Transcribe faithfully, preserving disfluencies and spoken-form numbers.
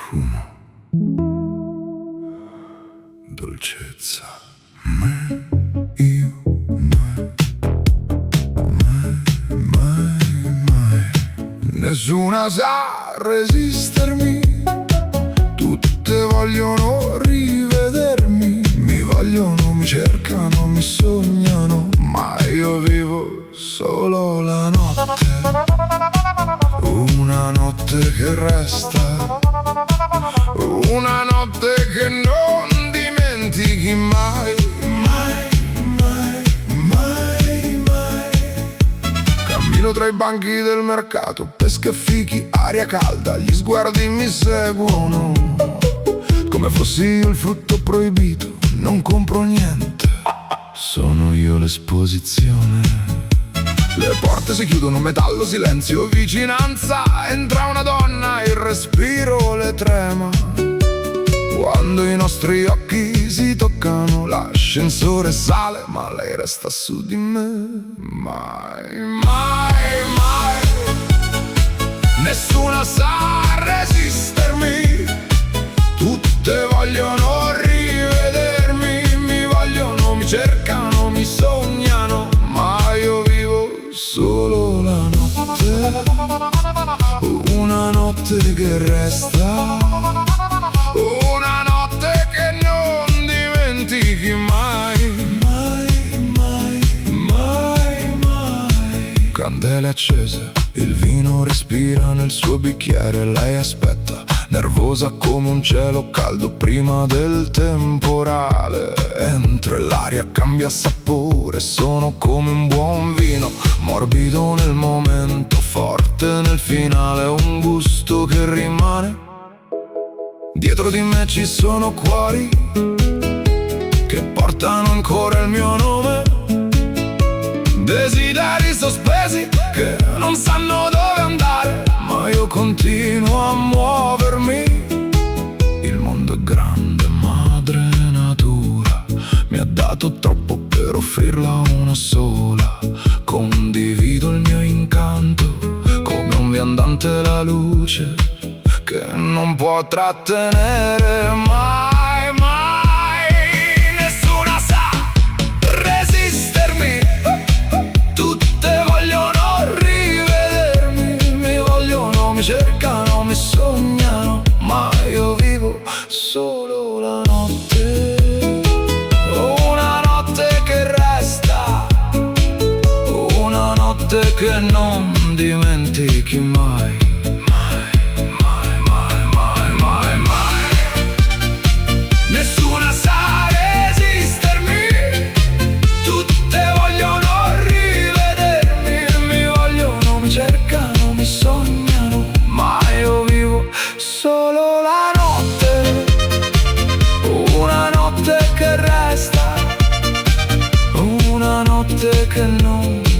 profumo, dolcezza. Me, io, mai, mai, mai, mai. Nessuna sa resistermi, tutte vogliono rivedermi, mi vogliono, mi cercano, mi sognano, ma io vivo solo la notte, una notte che resta, una notte che non dimentichi mai, mai, mai, mai, mai. Cammino tra i banchi del mercato, pesche e fichi, aria calda, gli sguardi mi seguono, come fossi io il frutto proibito, non compro niente, sono io l'esposizione. Le porte si chiudono, metallo, silenzio, vicinanza. Entra una donna, il respiro le trema. Quando i nostri occhi si toccano, l'ascensore sale, ma lei resta su di me. Mai, mai, mai. Nessuna sa resistermi, tutte vogliono rivedermi, mi vogliono, mi cercano, mi sognano, ma io vivo solo la notte, una notte che resta, una notte che non dimentichi mai, mai, mai, mai, mai. Candele accese, il vino respira nel suo bicchiere, lei aspetta, nervosa come un cielo caldo prima del temporale. Entra e l'aria cambia sapore, sono come un buon vino, morbido nel momento, forte nel finale, un gusto che rimane. Dietro di me ci sono cuori che portano ancora il mio nome, desideri sospesi che non sanno dove andare, ma io continuo a muovermi. Il mondo è grande, madre natura mi ha dato troppo per offrirla una sola. Condivido il mio incanto come un viandante la luce che non può trattenere mai, mai. Nessuna sa resistermi, tutte vogliono rivedermi, mi vogliono, mi cercano, mi sognano, ma io vivo solo la notte, una notte che resta, una notte che non dimentichi mai. Solo la notte, una notte che resta, una notte che non